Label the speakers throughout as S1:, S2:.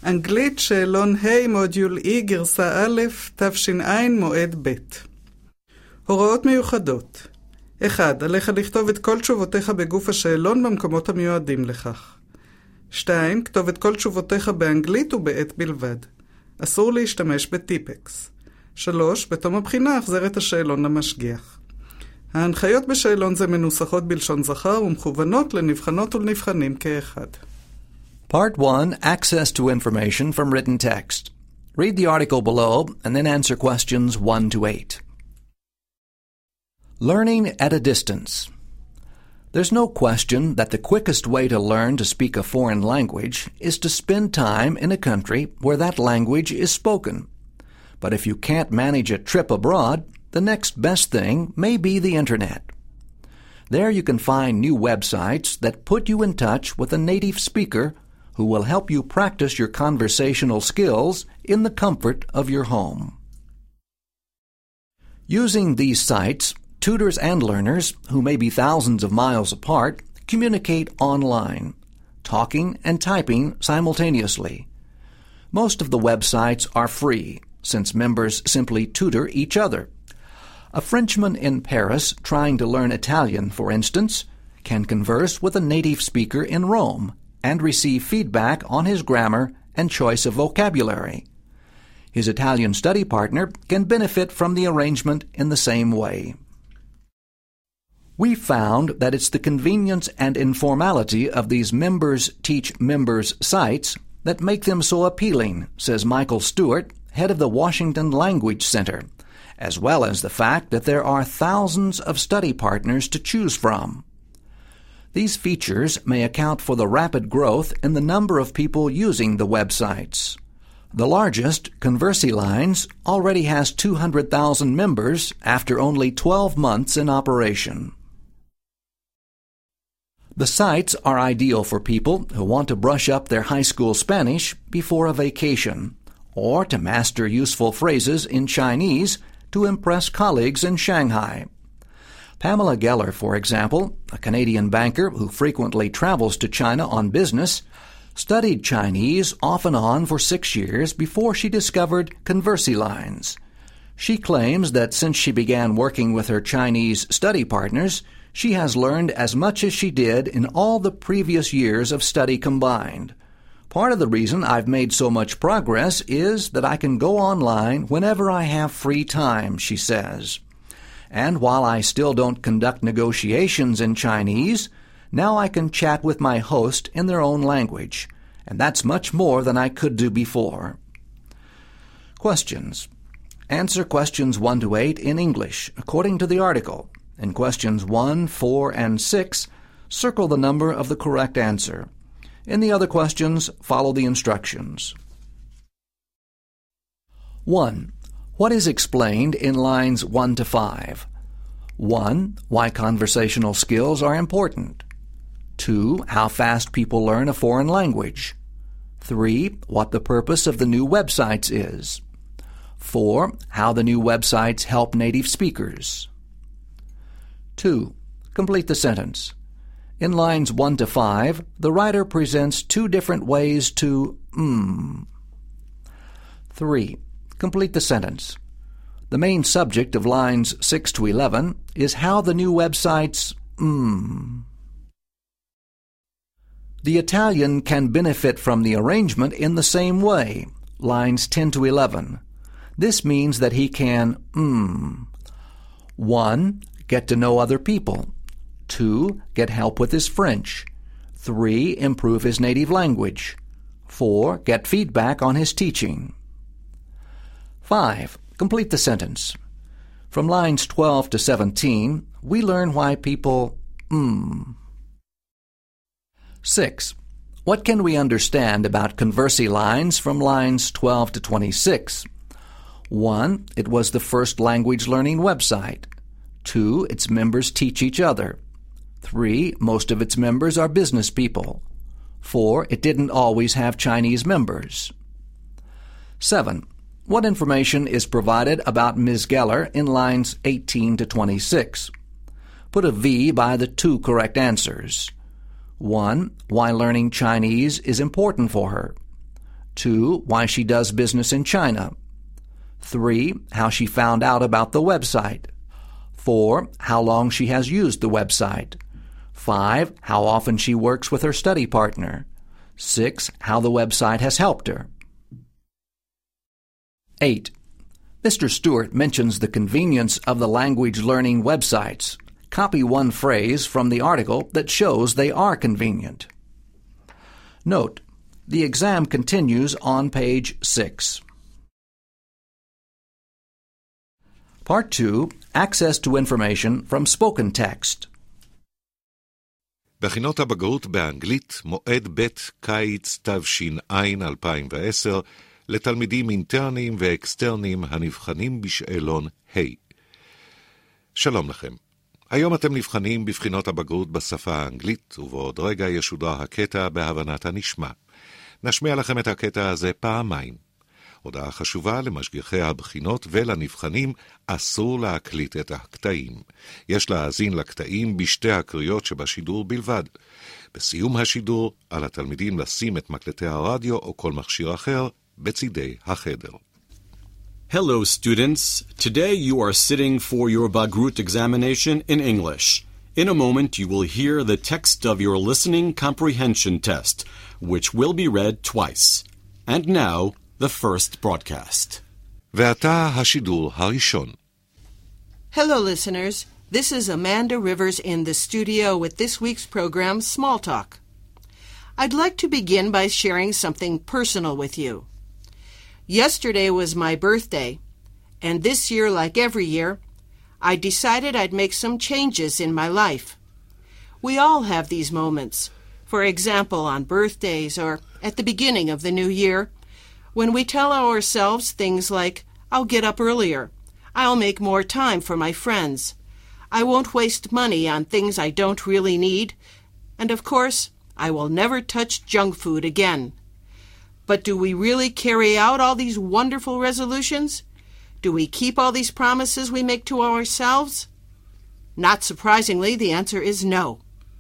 S1: אנגלית שאלון ה' מודיול E גרסה א', תש"ע מועד ב'. הוראות מיוחדות. 1. עליך לכתוב את כל תשובותיך בגוף השאלון במקומות המיועדים לכך. 2. כתוב את כל תשובותיך באנגלית ובעת בלבד. אסור להשתמש בטיפקס. 3. בתום הבחינה החזר את השאלון למשגיח. ההנחיות בשאלון זה מנוסחות בלשון זכר ומכוונות לנבחנות ולנבחנים כאחד.
S2: Part 1, Access to Information from Written Text. Read the article below and then answer questions 1 to 8. Learning at a distance. There's no question that the quickest way to learn to speak a foreign language is to spend time in a country where that language is spoken. But if you can't manage a trip abroad, the next best thing may be the Internet. There you can find new websites that put you in touch with a native speaker who will help you practice your conversational skills in the comfort of your home. Using these sites, tutors and learners, who may be thousands of miles apart, communicate online, talking and typing simultaneously. Most of the websites are free, since members simply tutor each other. A Frenchman in Paris trying to learn Italian, for instance, can converse with a native speaker in Rome and receive feedback on his grammar and choice of vocabulary. His Italian study partner can benefit from the arrangement in the same way. We found that it's the convenience and informality of these members teach members sites that make them so appealing, says Michael Stewart, head of the Washington Language Center, as well as the fact that there are thousands of study partners to choose from. These features may account for the rapid growth in the number of people using the websites. The largest, ConversiLines, already has 200,000 members after only 12 months in operation. The sites are ideal for people who want to brush up their high school Spanish before a vacation, or to master useful phrases in Chinese to impress colleagues in Shanghai. Pamela Geller, for example, a Canadian banker who frequently travels to China on business, studied Chinese off and on for 6 years before she discovered ConversiLines. She claims that since she began working with her Chinese study partners, she has learned as much as she did in all the previous years of study combined. Part of the reason I've made so much progress is that I can go online whenever I have free time, she says. And while I still don't conduct negotiations in Chinese, now I can chat with my host in their own language, and that's much more than I could do before. Questions. Answer questions 1 to 8 in English, according to the article. In questions 1, 4, and 6, circle the number of the correct answer. In the other questions, follow the instructions. 1. What is explained in lines 1 to 5? 1. Why conversational skills are important. 2. How fast people learn a foreign language. 3. What the purpose of the new websites is. 4. How the new websites help native speakers. 2. Complete the sentence. In lines 1 to 5, the writer presents 2 different ways to 3. Complete the sentence. The main subject of lines 6 to 11 is how the new websites The Italian can benefit from the arrangement in the same way, lines 10 to 11. This means that he can 1. Get to know other people. 2. Get help with his French. 3. Improve his native language. 4. Get feedback on his teaching. 5. Complete the sentence. From lines 12 to 17, we learn why people 6. What can we understand about ConversiLines from lines 12 to 26? 1. It was the first language learning website. 2. Its members teach each other. 3. Most of its members are business people. 4. It didn't always have Chinese members. 7. What information is provided about Ms. Geller in lines 18 to 26? Put a V by the 2 correct answers. 1. Why learning Chinese is important for her. 2. Why she does business in China. 3. How she found out about the website. 4. How long she has used the website. 5. How often she works with her study partner. 6. How the website has helped her. 8. Mr. Stewart mentions the convenience of the language learning websites. Copy one phrase from the article that shows they are convenient. Note, the exam continues on page 6. Part 2, Access to Information from Spoken Text.
S3: בחינות הבגרות באנגלית, מועד ב' קיץ תש"ע 2010, לתלמידים אינטרניים ואקסטרניים הנבחנים בשאלון ה'. שלום לכם. היום אתם נבחנים בבחינות הבגרות בשפה האנגלית, ובעוד רגע ישודר הקטע בהבנת הנשמע. נשמיע לכם את הקטע הזה פעמיים. הודעה חשובה למשגיחי הבחינות ולנבחנים, אסור להקליט את הקטעים. יש להאזין לקטעים בשתי הקריאות שבשידור בלבד. בסיום השידור, על התלמידים לשים את מקלטי הרדיו או כל מכשיר אחר בצידי החדר.
S4: Hello, students. Today you are sitting for your Bagrut examination in English. In a moment, you will hear the text of your listening comprehension test, which will be read twice. And now, the first broadcast.
S3: ועתה השידור הראשון.
S5: Hello, listeners. This is Amanda Rivers in the studio with this week's program, Small Talk. I'd like to begin by sharing something personal with you. Yesterday was my birthday, and this year, like every year, I decided I'd make some changes in my life. We all have these moments, for example, on birthdays or at the beginning of the new year, when we tell ourselves things like, I'll get up earlier, I'll make more time for my friends, I won't waste money on things I don't really need, and of course, I will never touch junk food again. But do we really carry out all these wonderful resolutions? Do we keep all these promises we make to ourselves? Not surprisingly, the answer is no.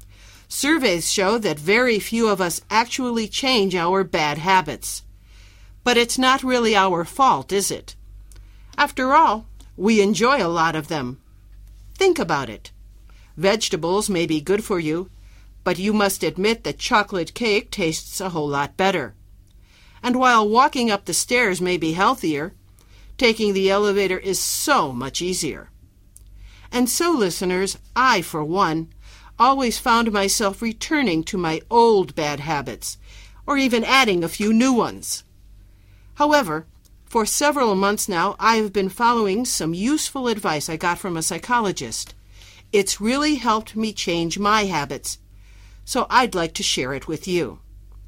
S5: Surveys show that very few of us actually change our bad habits. But it's not really our fault, is it? After all, we enjoy a lot of them. Think about it. Vegetables may be good for you, but you must admit that chocolate cake tastes a whole lot better. And while walking up the stairs may be healthier, taking the elevator is so much easier. And so, listeners, I, for one, always found myself returning to my old bad habits, or even adding a few new ones. However, for several months now, I have been following some useful advice I got from a psychologist. It's really helped me change my habits, so I'd like to share it with you.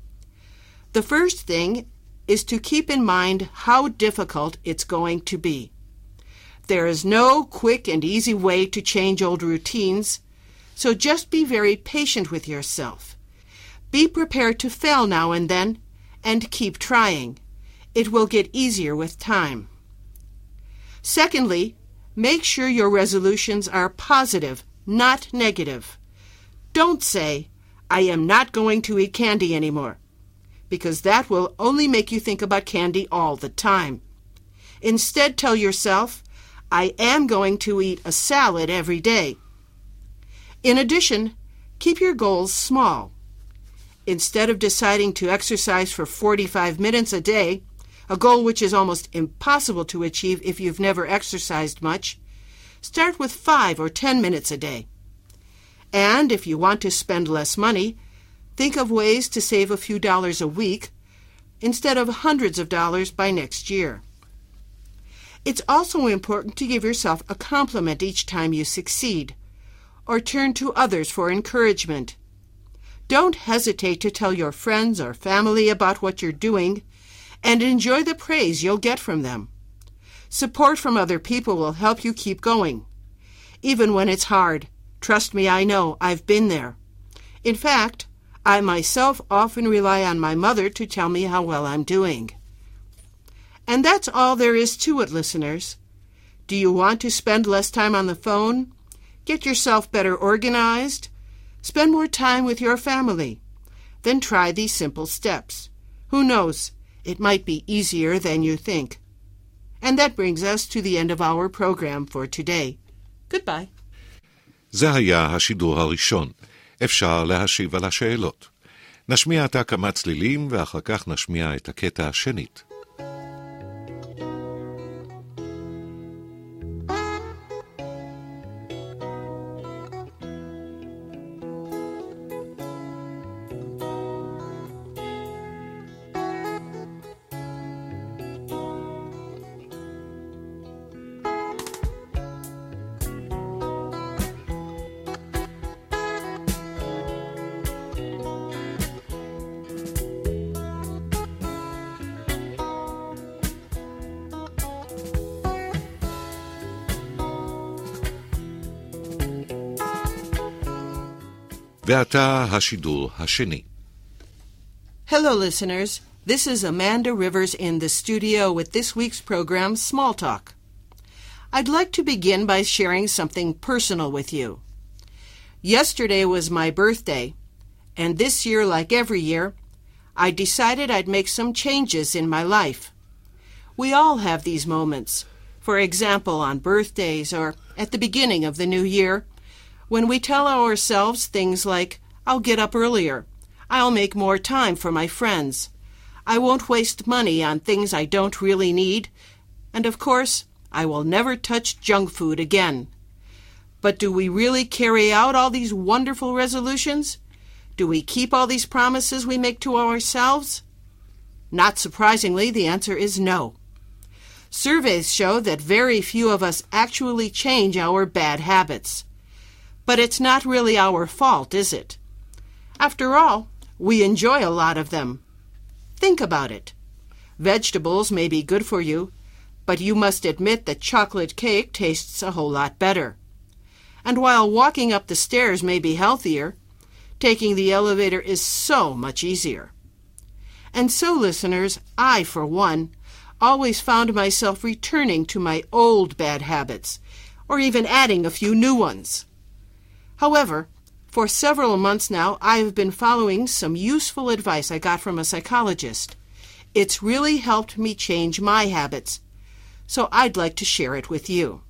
S5: The first thing is to keep in mind how difficult it's going to be. There is no quick and easy way to change old routines, so just be very patient with yourself. Be prepared to fail now and then, and keep trying. It will get easier with time. Secondly, make sure your resolutions are positive, not negative. Don't say, I am not going to eat candy anymore, because that will only make you think about candy all the time. Instead, tell yourself, I am going to eat a salad every day. In addition, keep your goals small. Instead of deciding to exercise for 45 minutes a day, a goal which is almost impossible to achieve if you've never exercised much, start with 5 or 10 minutes a day. And if you want to spend less money, think of ways to save a few dollars a week instead of hundreds of dollars by next year. It's also important to give yourself a compliment each time you succeed, or turn to others for encouragement. Don't hesitate to tell your friends or family about what you're doing, and enjoy the praise you'll get from them. Support from other people will help you keep going. Even when it's hard, trust me, I know, I've been there. In fact, I myself often rely on my mother to tell me how well I'm doing. And that's all there is to it, listeners. Do you want to spend less time on the phone? Get yourself better organized? Spend more time with your family? Then try these simple steps. Who knows? It might be easier than you think. And that brings us to the end of our program for today. Goodbye.
S3: זה היה השידור הראשון. אפשר להשיב על השאלות. נשמיע עתה כמה צלילים ואחר כך נשמיע את הקטע השנית. ועתה השידור השני.
S5: Hello, listeners. This is Amanda Rivers in the studio with this week's program, Small Talk. I'd like to begin by sharing something personal with you. Yesterday was my birthday, and this year, like every year, I decided I'd make some changes in my life. We all have these moments. For example, on birthdays or at the beginning of the new year, when we tell ourselves things like, I'll get up earlier, I'll make more time for my friends, I won't waste money on things I don't really need, and of course, I will never touch junk food again. But do we really carry out all these wonderful resolutions? Do we keep all these promises we make to ourselves? Not surprisingly, the answer is no. Surveys show that very few of us actually change our bad habits. But it's not really our fault, is it? After all, we enjoy a lot of them. Think about it. Vegetables may be good for you, but you must admit that chocolate cake tastes a whole lot better. And while walking up the stairs may be healthier, taking the elevator is so much easier. And so, listeners, I, for one, always found myself returning to my old bad habits, or even adding a few new ones. However, for several months now, I have been following some useful advice I got from a psychologist. It's really helped me change my habits, so I'd like to share it with you.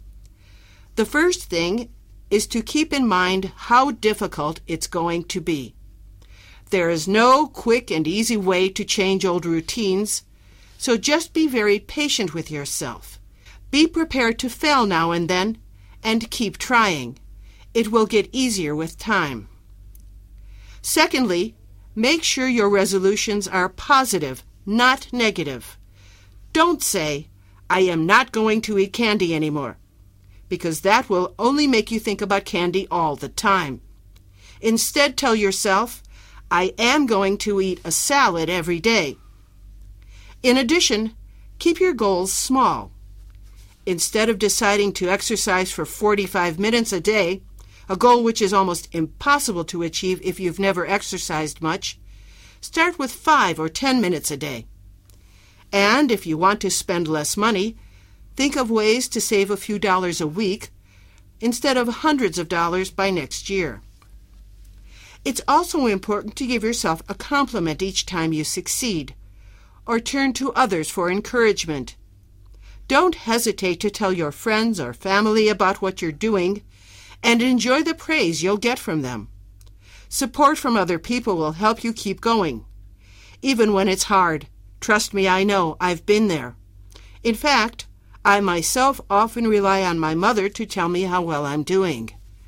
S5: The first thing is to keep in mind how difficult it's going to be. There is no quick and easy way to change old routines, so just be very patient with yourself. Be prepared to fail now and then, and keep trying. It will get easier with time. Secondly, make sure your resolutions are positive, not negative. Don't say, I am not going to eat candy anymore, because that will only make you think about candy all the time. Instead, tell yourself, I am going to eat a salad every day. In addition, keep your goals small. Instead of deciding to exercise for 45 minutes a day, a goal which is almost impossible to achieve if you've never exercised much, start with 5 or 10 minutes a day. And if you want to spend less money, think of ways to save a few dollars a week instead of hundreds of dollars by next year. It's also important to give yourself a compliment each time you succeed, or turn to others for encouragement. Don't hesitate to tell your friends or family about what you're doing, and enjoy the praise you'll get from them. Support from other people will help you keep going. Even when it's hard, trust me, I know, I've been there. In fact, I myself often rely on my mother to tell me how well I'm doing.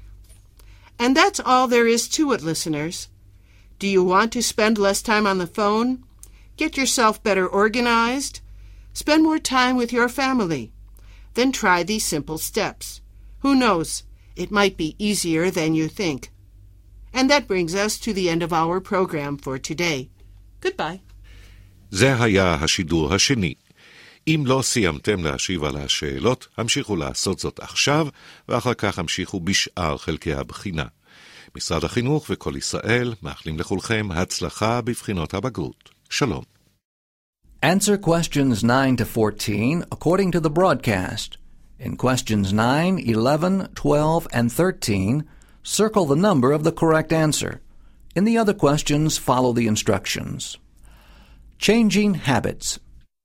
S5: And that's all there is to it, listeners. Do you want to spend less time on the phone? Get yourself better organized? Spend more time with your family? Then try these simple steps. Who knows? It might be easier than you think. And that brings us to the end of our program for today. Goodbye.
S3: זה היה השידור השני. אם לא סיימתם להשיב על השאלות, המשיכו לעשות זאת עכשיו, ואחר כך המשיכו בשאר חלקי הבחינה. משרד החינוך וכל ישראל מאחלים לכולכם הצלחה בבחינות הבגרות. שלום.
S2: Answer questions 9 to 14 according to the broadcast. In questions 9, 11, 12, and 13, circle the number of the correct answer. In the other questions, follow the instructions. Changing habits.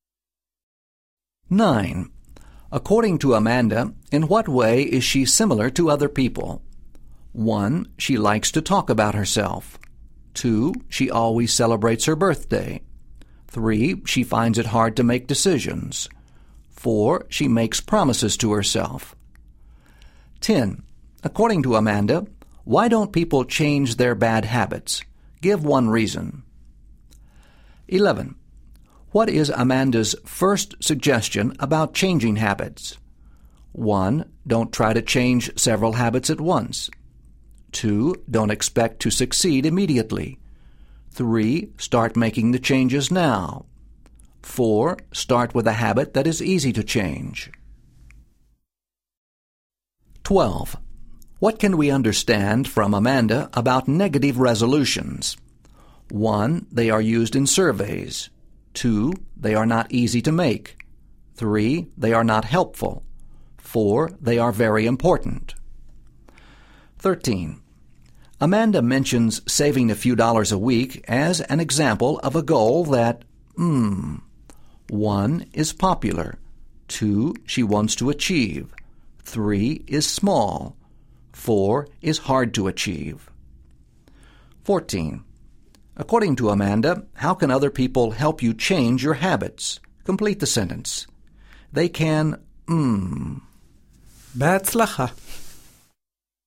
S2: 9. According to Amanda, in what way is she similar to other people? 1. She likes to talk about herself. 2. She always celebrates her birthday. 3. She finds it hard to make decisions. 4. She makes promises to herself. 10. According to Amanda, why don't people change their bad habits? Give one reason. 11. What is Amanda's first suggestion about changing habits? 1. Don't try to change several habits at once. 2. Don't expect to succeed immediately. 3. Start making the changes now. 4. Start with a habit that is easy to change. 12. What can we understand from Amanda about negative resolutions? 1. They are used in surveys. 2. They are not easy to make. 3. They are not helpful. 4. They are very important. 13. Amanda mentions saving a few dollars a week as an example of a goal that, 1. is popular. 2. she wants to achieve. 3. is small. 4. is hard to achieve. 14. According to Amanda, how can other people help you change your habits? Complete the sentence. They can,
S1: בהצלחה.